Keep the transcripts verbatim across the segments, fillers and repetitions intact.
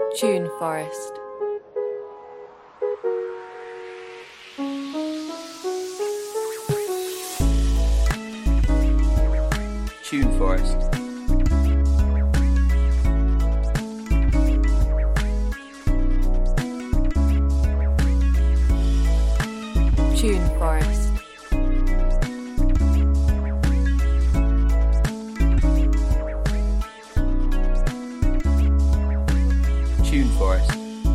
Tune Forest. Tune Forest. Tune Forest. Tune Forest.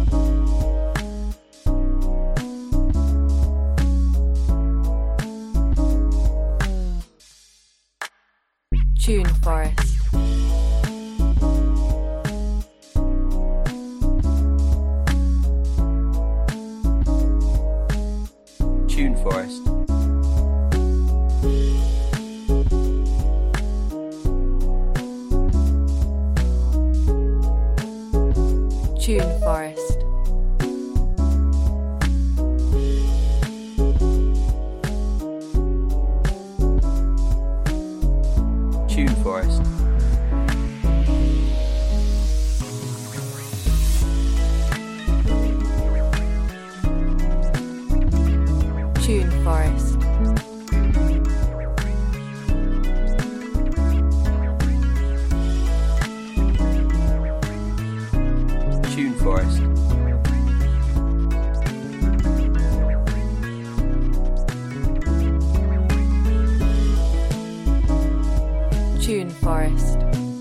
Tune Forest. Tune Forest. Tune Forest. Tune Forest. Tune Forest. Tune Forest. Tune Forest.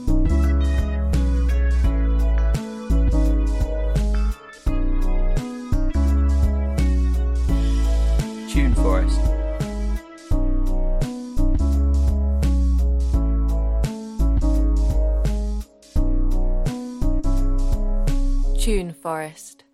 Tune Forest. Tune Forest.